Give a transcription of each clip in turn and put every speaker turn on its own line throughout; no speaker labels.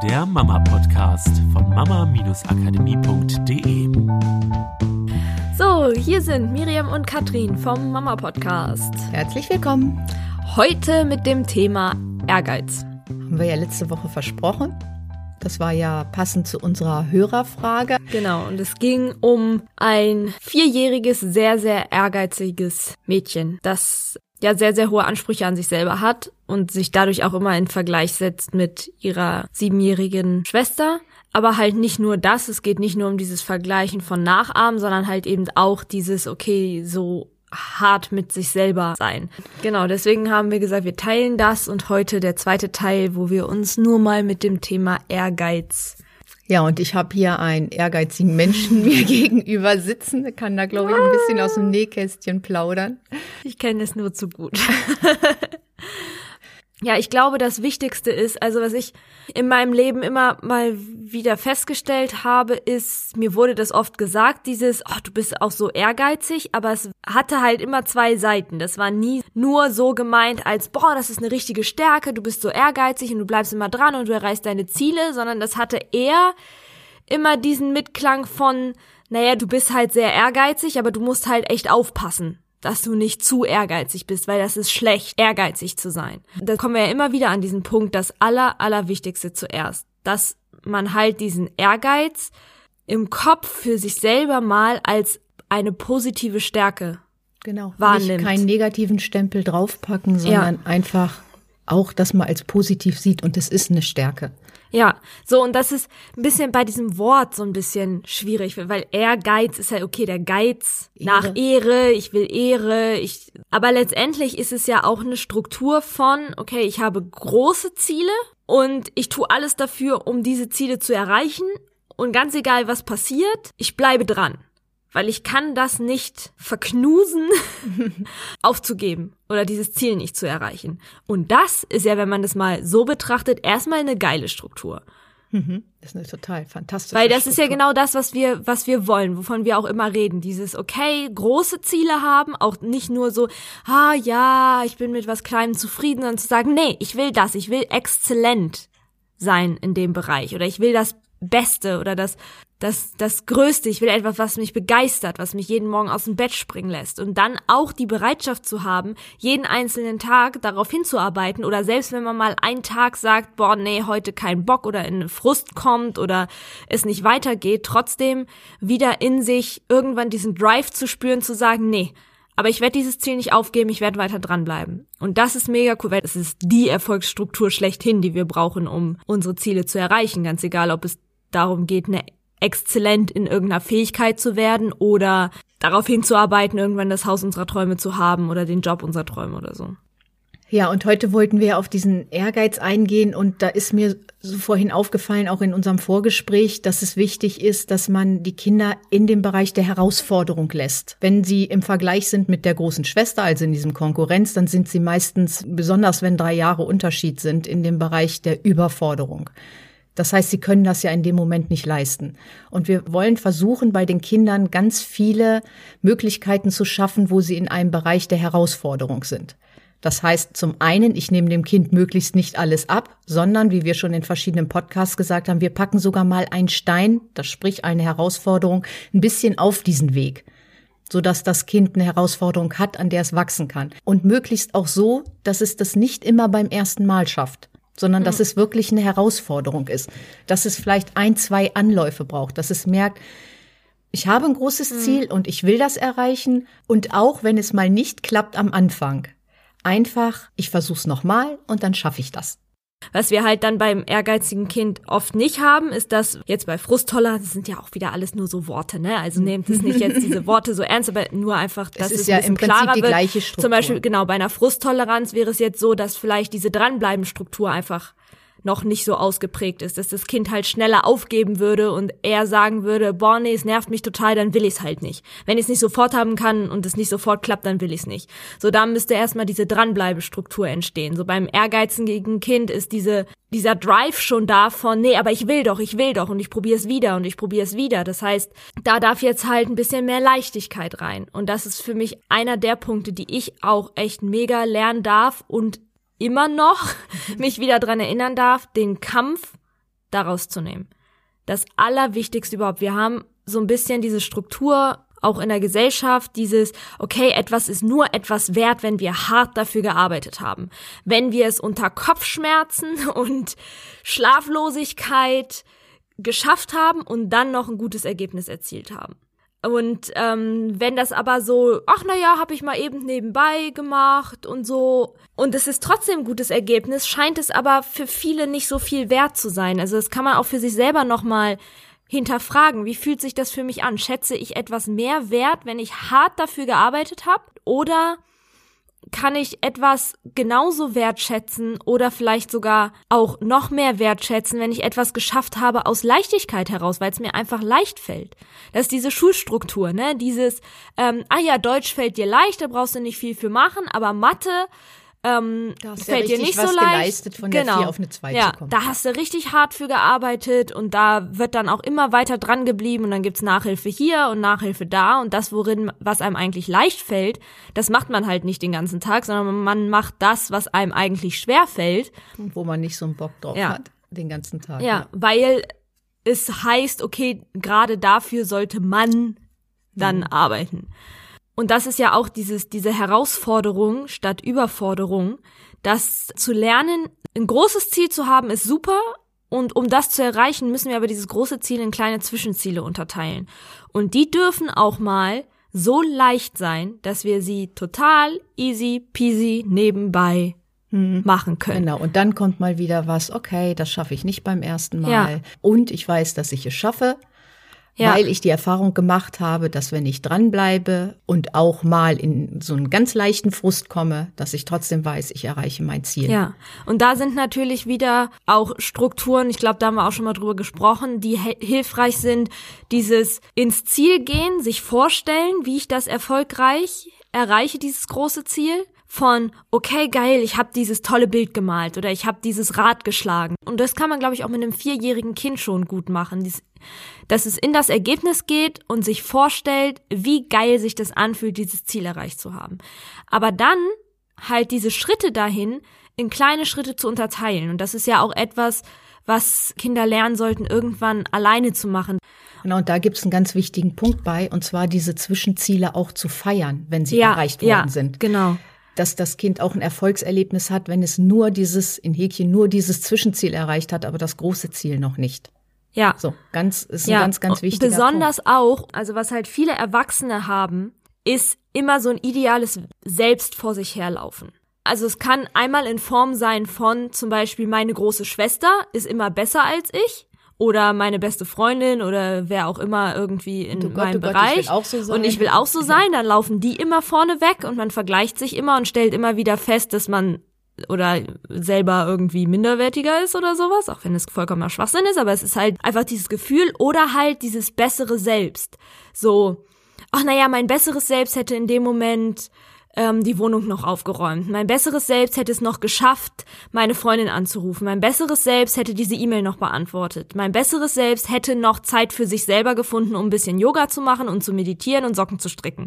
der Mama-Podcast von mama-akademie.de.
So, hier sind Miriam und Katrin vom Mama-Podcast.
Herzlich willkommen.
Heute mit dem Thema Ehrgeiz.
Haben wir ja letzte Woche versprochen. Das war ja passend zu unserer Hörerfrage.
Genau, und es ging um ein 4-jähriges, sehr, sehr ehrgeiziges Mädchen, das ja sehr, sehr hohe Ansprüche an sich selber hat und sich dadurch auch immer in Vergleich setzt mit ihrer 7-jährigen Schwester. Aber halt nicht nur das, es geht nicht nur um dieses Vergleichen von Nachahmen, sondern halt eben auch dieses, okay, so hart mit sich selber sein. Genau, deswegen haben wir gesagt, wir teilen das und heute der zweite Teil, wo wir uns nur mal mit dem Thema Ehrgeiz.
Ja, und ich habe hier einen ehrgeizigen Menschen mir gegenüber sitzen. Der kann da, glaube ich, ein bisschen aus dem Nähkästchen plaudern.
Ich kenne es nur zu gut. Ja, ich glaube, das Wichtigste ist, also was ich in meinem Leben immer mal wieder festgestellt habe, ist, mir wurde das oft gesagt, dieses, oh, du bist auch so ehrgeizig, aber es hatte halt immer zwei Seiten. Das war nie nur so gemeint als, boah, das ist eine richtige Stärke, du bist so ehrgeizig und du bleibst immer dran und du erreichst deine Ziele, sondern das hatte eher immer diesen Mitklang von, naja, du bist halt sehr ehrgeizig, aber du musst halt echt aufpassen, dass du nicht zu ehrgeizig bist, weil das ist schlecht, ehrgeizig zu sein. Da kommen wir ja immer wieder an diesen Punkt, das Allerwichtigste zuerst, dass man halt diesen Ehrgeiz im Kopf für sich selber mal als eine positive Stärke wahrnimmt.
Nicht keinen negativen Stempel draufpacken, sondern einfach auch das mal als positiv sieht und es ist eine Stärke.
Ja, so, und das ist ein bisschen bei diesem Wort so ein bisschen schwierig, weil Ehrgeiz ist ja okay, der Geiz nach Ehre, ich will Ehre, aber letztendlich ist es ja auch eine Struktur von, okay, ich habe große Ziele und ich tue alles dafür, um diese Ziele zu erreichen und ganz egal, was passiert, ich bleibe dran. Weil ich kann das nicht verknusen, aufzugeben oder dieses Ziel nicht zu erreichen. Und das ist ja, wenn man das mal so betrachtet, erstmal eine geile Struktur.
Das ist eine total fantastische
Weil das
Struktur.
ist ja genau das, was wir wollen, wovon wir auch immer reden. Dieses, okay, große Ziele haben, auch nicht nur so, ja, ich bin mit was Kleinem zufrieden, sondern zu sagen, nee, ich will das, ich will exzellent sein in dem Bereich oder ich will das Beste oder das Größte, ich will etwas, was mich begeistert, was mich jeden Morgen aus dem Bett springen lässt und dann auch die Bereitschaft zu haben, jeden einzelnen Tag darauf hinzuarbeiten oder selbst wenn man mal einen Tag sagt, boah, nee, heute kein Bock oder in Frust kommt oder es nicht weitergeht, trotzdem wieder in sich irgendwann diesen Drive zu spüren, zu sagen, nee, aber ich werde dieses Ziel nicht aufgeben, ich werde weiter dranbleiben. Und das ist mega cool, weil es ist die Erfolgsstruktur schlechthin, die wir brauchen, um unsere Ziele zu erreichen, ganz egal, ob es darum geht, exzellent in irgendeiner Fähigkeit zu werden oder darauf hinzuarbeiten, irgendwann das Haus unserer Träume zu haben oder den Job unserer Träume oder so.
Ja, und heute wollten wir auf diesen Ehrgeiz eingehen und da ist mir so vorhin aufgefallen, auch in unserem Vorgespräch, dass es wichtig ist, dass man die Kinder in dem Bereich der Herausforderung lässt. Wenn sie im Vergleich sind mit der großen Schwester, also in diesem Konkurrenz, dann sind sie meistens, besonders wenn 3 Jahre Unterschied sind, in dem Bereich der Überforderung. Das heißt, sie können das ja in dem Moment nicht leisten. Und wir wollen versuchen, bei den Kindern ganz viele Möglichkeiten zu schaffen, wo sie in einem Bereich der Herausforderung sind. Das heißt, zum einen, ich nehme dem Kind möglichst nicht alles ab, sondern, wie wir schon in verschiedenen Podcasts gesagt haben, wir packen sogar mal einen Stein, das sprich eine Herausforderung, ein bisschen auf diesen Weg, sodass das Kind eine Herausforderung hat, an der es wachsen kann. Und möglichst auch so, dass es das nicht immer beim ersten Mal schafft, sondern dass es wirklich eine Herausforderung ist, dass es vielleicht 1, 2 Anläufe braucht, dass es merkt, ich habe ein großes Ziel und ich will das erreichen und auch wenn es mal nicht klappt am Anfang, einfach, ich versuch's nochmal und dann schaffe ich das.
Was wir halt dann beim ehrgeizigen Kind oft nicht haben, ist, dass jetzt bei Frusttoleranz, das sind ja auch wieder alles nur so Worte, ne? Also nehmt es nicht jetzt diese Worte so ernst, aber nur einfach, dass es
ja
ein bisschen
im Prinzip
klarer
die
wird.
gleiche Struktur.
Zum Beispiel, genau, bei einer Frusttoleranz wäre es jetzt so, dass vielleicht diese Dranbleiben-Struktur einfach noch nicht so ausgeprägt ist, dass das Kind halt schneller aufgeben würde und eher sagen würde, boah, nee, es nervt mich total, dann will ich es halt nicht. Wenn ich es nicht sofort haben kann und es nicht sofort klappt, dann will ich es nicht. So, da müsste erstmal diese Dranbleibestruktur entstehen. So beim ehrgeizigen Kind ist dieser Drive schon da von, nee, aber ich will doch und ich probiere es wieder. Das heißt, da darf jetzt halt ein bisschen mehr Leichtigkeit rein. Und das ist für mich einer der Punkte, die ich auch echt mega lernen darf und immer noch mich wieder dran erinnern darf, den Kampf daraus zu nehmen. Das Allerwichtigste überhaupt. Wir haben so ein bisschen diese Struktur auch in der Gesellschaft, dieses, okay, etwas ist nur etwas wert, wenn wir hart dafür gearbeitet haben. Wenn wir es unter Kopfschmerzen und Schlaflosigkeit geschafft haben und dann noch ein gutes Ergebnis erzielt haben. Und wenn das aber so, ach naja, habe ich mal eben nebenbei gemacht und so, und es ist trotzdem ein gutes Ergebnis, scheint es aber für viele nicht so viel wert zu sein. Also das kann man auch für sich selber nochmal hinterfragen. Wie fühlt sich das für mich an? Schätze ich etwas mehr wert, wenn ich hart dafür gearbeitet habe? Oder kann ich etwas genauso wertschätzen oder vielleicht sogar auch noch mehr wertschätzen, wenn ich etwas geschafft habe aus Leichtigkeit heraus, weil es mir einfach leicht fällt. Das ist diese Schulstruktur, ne? Dieses, Deutsch fällt dir leicht, da brauchst du nicht viel für machen, aber Mathe fällt dir nicht so leicht.
Geleistet, von der 4 auf eine 2 zu kommen.
Da hast du richtig hart für gearbeitet und da wird dann auch immer weiter dran geblieben und dann gibt's Nachhilfe hier und Nachhilfe da und das, was einem eigentlich leicht fällt, das macht man halt nicht den ganzen Tag, sondern man macht das, was einem eigentlich schwer fällt.
Wo man nicht so einen Bock drauf hat, den ganzen Tag.
Ja, weil es heißt, okay, gerade dafür sollte man dann arbeiten. Und das ist ja auch diese Herausforderung statt Überforderung, das zu lernen, ein großes Ziel zu haben, ist super. Und um das zu erreichen, müssen wir aber dieses große Ziel in kleine Zwischenziele unterteilen. Und die dürfen auch mal so leicht sein, dass wir sie total easy peasy nebenbei machen können.
Genau, und dann kommt mal wieder was, okay, das schaffe ich nicht beim ersten Mal. Ja. Und ich weiß, dass ich es schaffe. Ja. Weil ich die Erfahrung gemacht habe, dass wenn ich dranbleibe und auch mal in so einen ganz leichten Frust komme, dass ich trotzdem weiß, ich erreiche mein Ziel.
Ja, und da sind natürlich wieder auch Strukturen, ich glaube, da haben wir auch schon mal drüber gesprochen, die hilfreich sind, dieses ins Ziel gehen, sich vorstellen, wie ich das erfolgreich erreiche, dieses große Ziel. Von, okay, geil, ich habe dieses tolle Bild gemalt oder ich habe dieses Rad geschlagen. Und das kann man, glaube ich, auch mit einem 4-jährigen Kind schon gut machen. Dass es in das Ergebnis geht und sich vorstellt, wie geil sich das anfühlt, dieses Ziel erreicht zu haben. Aber dann halt diese Schritte dahin in kleine Schritte zu unterteilen. Und das ist ja auch etwas, was Kinder lernen sollten, irgendwann alleine zu machen.
Genau, und da gibt's einen ganz wichtigen Punkt bei, und zwar diese Zwischenziele auch zu feiern, wenn sie erreicht worden sind.
Genau.
Dass das Kind auch ein Erfolgserlebnis hat, wenn es nur dieses Zwischenziel erreicht hat, aber das große Ziel noch nicht.
Ja.
So, ist ein ganz wichtiger
besonders
Punkt.
Auch, also was halt viele Erwachsene haben, ist immer so ein ideales Selbst vor sich herlaufen. Also es kann einmal in Form sein von zum Beispiel meine große Schwester ist immer besser als ich. Oder meine beste Freundin oder wer auch immer irgendwie in meinem Bereich.
Ich will auch so sein.
Und ich will auch so sein, dann laufen die immer vorne weg und man vergleicht sich immer und stellt immer wieder fest, dass man oder selber irgendwie minderwertiger ist oder sowas, auch wenn es vollkommener Schwachsinn ist, aber es ist halt einfach dieses Gefühl oder halt dieses bessere Selbst. So, ach naja, mein besseres Selbst hätte in dem Moment die Wohnung noch aufgeräumt. Mein besseres Selbst hätte es noch geschafft, meine Freundin anzurufen. Mein besseres Selbst hätte diese E-Mail noch beantwortet. Mein besseres Selbst hätte noch Zeit für sich selber gefunden, um ein bisschen Yoga zu machen und zu meditieren und Socken zu stricken.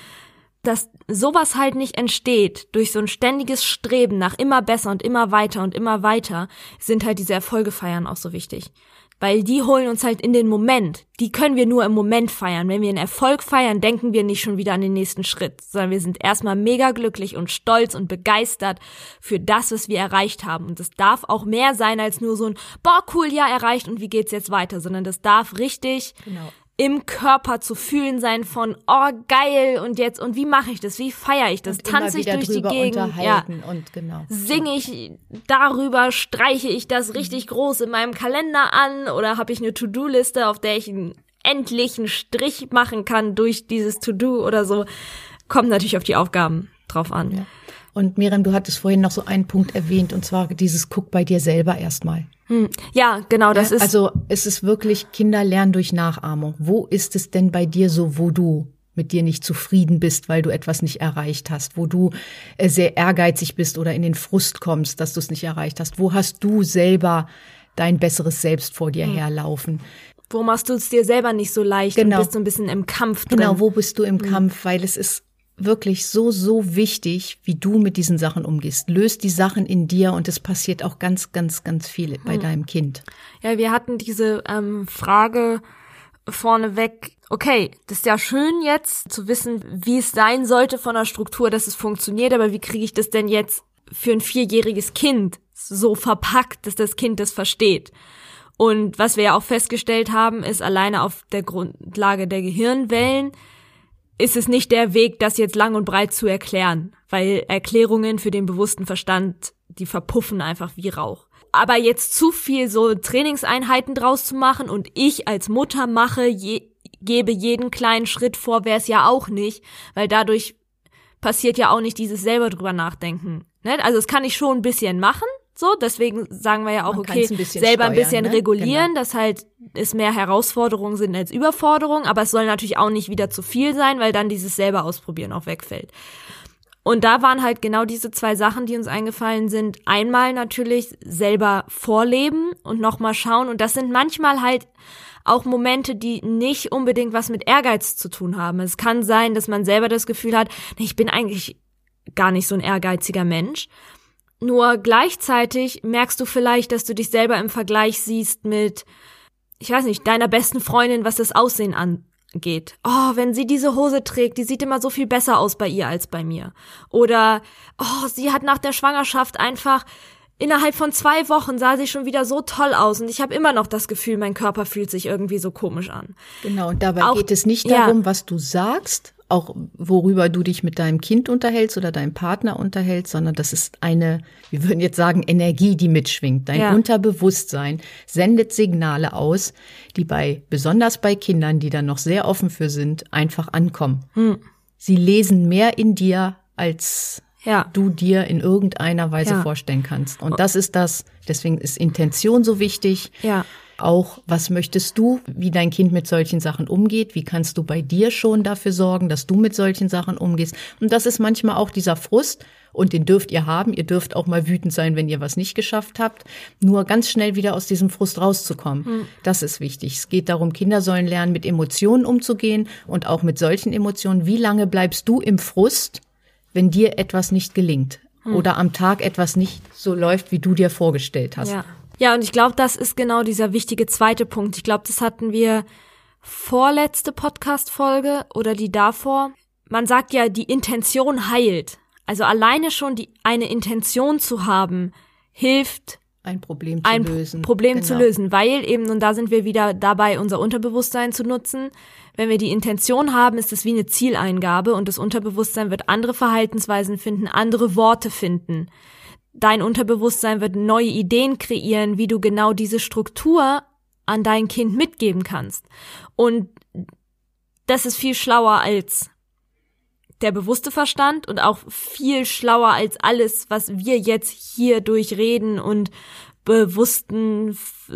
Dass sowas halt nicht entsteht durch so ein ständiges Streben nach immer besser und immer weiter, sind halt diese Erfolge feiern auch so wichtig. Weil die holen uns halt in den Moment. Die können wir nur im Moment feiern. Wenn wir einen Erfolg feiern, denken wir nicht schon wieder an den nächsten Schritt, sondern wir sind erstmal mega glücklich und stolz und begeistert für das, was wir erreicht haben. Und das darf auch mehr sein als nur so ein, boah, cool, ja, erreicht und wie geht's jetzt weiter, sondern das darf richtig im Körper zu fühlen sein von, oh, geil, und jetzt, und wie mache ich das, wie feiere ich das, tanze ich durch die Gegend, singe ich darüber, streiche ich das richtig groß in meinem Kalender an oder habe ich eine To-Do-Liste, auf der ich einen endlichen Strich machen kann durch dieses To-Do oder so, kommt natürlich auf die Aufgaben drauf an.
Ja. Und Miriam, du hattest vorhin noch so einen Punkt erwähnt, und zwar dieses Guck bei dir selber erstmal.
Ja, genau, das ist.
Also es ist wirklich, Kinder lernen durch Nachahmung. Wo ist es denn bei dir so, wo du mit dir nicht zufrieden bist, weil du etwas nicht erreicht hast, wo du sehr ehrgeizig bist oder in den Frust kommst, dass du es nicht erreicht hast? Wo hast du selber dein besseres Selbst vor dir herlaufen?
Wo machst du es dir selber nicht so leicht und bist so ein bisschen im Kampf drin?
Genau, wo bist du im Kampf? Weil es ist wirklich so, so wichtig, wie du mit diesen Sachen umgehst. Löst die Sachen in dir und es passiert auch ganz, ganz, ganz viel bei deinem Kind.
Ja, wir hatten diese Frage vorneweg. Okay, das ist ja schön jetzt zu wissen, wie es sein sollte von der Struktur, dass es funktioniert, aber wie kriege ich das denn jetzt für ein 4-jähriges Kind so verpackt, dass das Kind das versteht? Und was wir ja auch festgestellt haben, ist alleine auf der Grundlage der Gehirnwellen ist es nicht der Weg, das jetzt lang und breit zu erklären, weil Erklärungen für den bewussten Verstand, die verpuffen einfach wie Rauch. Aber jetzt zu viel so Trainingseinheiten draus zu machen und ich als Mutter gebe jeden kleinen Schritt vor, wäre es ja auch nicht, weil dadurch passiert ja auch nicht dieses selber drüber nachdenken. Ne? Also das kann ich schon ein bisschen machen, so, deswegen sagen wir ja auch, okay, selber ein bisschen regulieren, dass halt es mehr Herausforderungen sind als Überforderungen, aber es soll natürlich auch nicht wieder zu viel sein, weil dann dieses selber ausprobieren auch wegfällt. Und da waren halt genau diese 2 Sachen, die uns eingefallen sind. Einmal natürlich selber vorleben und nochmal schauen. Und das sind manchmal halt auch Momente, die nicht unbedingt was mit Ehrgeiz zu tun haben. Es kann sein, dass man selber das Gefühl hat, nee, ich bin eigentlich gar nicht so ein ehrgeiziger Mensch. Nur gleichzeitig merkst du vielleicht, dass du dich selber im Vergleich siehst mit, ich weiß nicht, deiner besten Freundin, was das Aussehen angeht. Oh, wenn sie diese Hose trägt, die sieht immer so viel besser aus bei ihr als bei mir. Oder, oh, sie hat nach der Schwangerschaft einfach, innerhalb von 2 Wochen sah sie schon wieder so toll aus und ich habe immer noch das Gefühl, mein Körper fühlt sich irgendwie so komisch an.
Genau, und dabei geht es nicht darum, was du sagst, auch worüber du dich mit deinem Kind unterhältst oder deinem Partner unterhältst, sondern das ist eine, wir würden jetzt sagen, Energie, die mitschwingt. Dein Unterbewusstsein sendet Signale aus, die besonders bei Kindern, die dann noch sehr offen für sind, einfach ankommen. Sie lesen mehr in dir, als du dir in irgendeiner Weise vorstellen kannst. Und das ist deswegen ist Intention so wichtig. Ja. Auch, was möchtest du, wie dein Kind mit solchen Sachen umgeht? Wie kannst du bei dir schon dafür sorgen, dass du mit solchen Sachen umgehst? Und das ist manchmal auch dieser Frust. Und den dürft ihr haben. Ihr dürft auch mal wütend sein, wenn ihr was nicht geschafft habt. Nur ganz schnell wieder aus diesem Frust rauszukommen. Das ist wichtig. Es geht darum, Kinder sollen lernen, mit Emotionen umzugehen und auch mit solchen Emotionen. Wie lange bleibst du im Frust, wenn dir etwas nicht gelingt oder am Tag etwas nicht so läuft, wie du dir vorgestellt hast?
Ja, und ich glaube, das ist genau dieser wichtige 2. Punkt. Ich glaube, das hatten wir vorletzte Podcast-Folge oder die davor. Man sagt ja, die Intention heilt. Also alleine schon eine Intention zu haben, hilft,
ein Problem
zu lösen, weil eben, und da sind wir wieder dabei, unser Unterbewusstsein zu nutzen. Wenn wir die Intention haben, ist es wie eine Zieleingabe und das Unterbewusstsein wird andere Verhaltensweisen finden, andere Worte finden. Dein Unterbewusstsein wird neue Ideen kreieren, wie du genau diese Struktur an dein Kind mitgeben kannst. Und das ist viel schlauer als der bewusste Verstand und auch viel schlauer als alles, was wir jetzt hier durch Reden und bewusste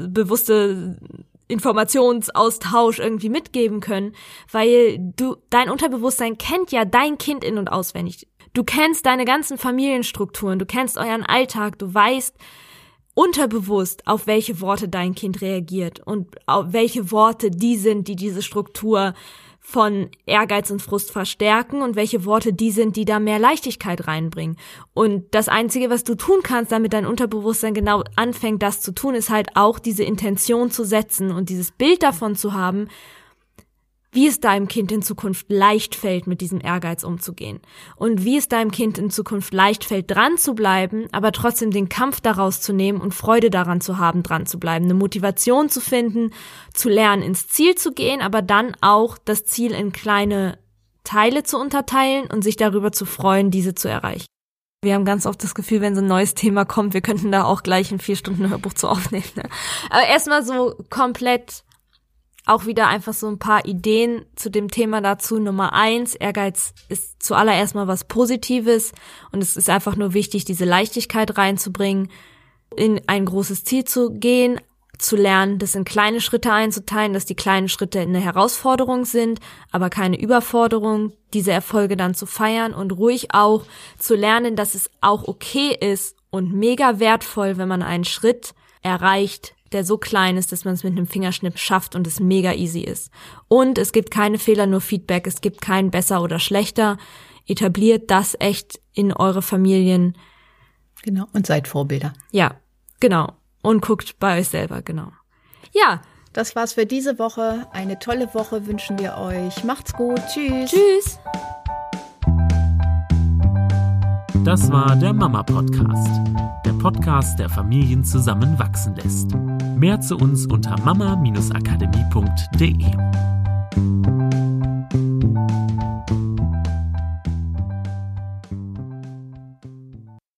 Informationsaustausch irgendwie mitgeben können, weil dein Unterbewusstsein kennt ja dein Kind in- und auswendig. Du kennst deine ganzen Familienstrukturen, du kennst euren Alltag, du weißt unterbewusst, auf welche Worte dein Kind reagiert und auf welche Worte die sind, die diese Struktur von Ehrgeiz und Frust verstärken und welche Worte die sind, die da mehr Leichtigkeit reinbringen. Und das Einzige, was du tun kannst, damit dein Unterbewusstsein genau anfängt, das zu tun, ist halt auch diese Intention zu setzen und dieses Bild davon zu haben, wie es deinem Kind in Zukunft leicht fällt, mit diesem Ehrgeiz umzugehen. Und wie es deinem Kind in Zukunft leicht fällt, dran zu bleiben, aber trotzdem den Kampf daraus zu nehmen und Freude daran zu haben, dran zu bleiben. Eine Motivation zu finden, zu lernen, ins Ziel zu gehen, aber dann auch das Ziel in kleine Teile zu unterteilen und sich darüber zu freuen, diese zu erreichen. Wir haben ganz oft das Gefühl, wenn so ein neues Thema kommt, wir könnten da auch gleich ein 4-Stunden-Hörbuch zu aufnehmen. Ne? Aber erstmal so komplett auch wieder einfach so ein paar Ideen zu dem Thema dazu. Nummer 1, Ehrgeiz ist zuallererst mal was Positives und es ist einfach nur wichtig, diese Leichtigkeit reinzubringen, in ein großes Ziel zu gehen, zu lernen, das in kleine Schritte einzuteilen, dass die kleinen Schritte eine Herausforderung sind, aber keine Überforderung, diese Erfolge dann zu feiern und ruhig auch zu lernen, dass es auch okay ist und mega wertvoll, wenn man einen Schritt erreicht, der so klein ist, dass man es mit einem Fingerschnipp schafft und es mega easy ist. Und es gibt keine Fehler, nur Feedback. Es gibt kein besser oder schlechter. etabliert das echt in eure Familien.
Genau, und seid Vorbilder.
Ja, genau. Und guckt bei euch selber, genau. Ja.
Das war's für diese Woche. Eine tolle Woche wünschen wir euch. Macht's gut. Tschüss.
Tschüss.
Das war der Mama-Podcast. Der Podcast, der Familien zusammenwachsen lässt. Mehr zu uns unter mama-akademie.de.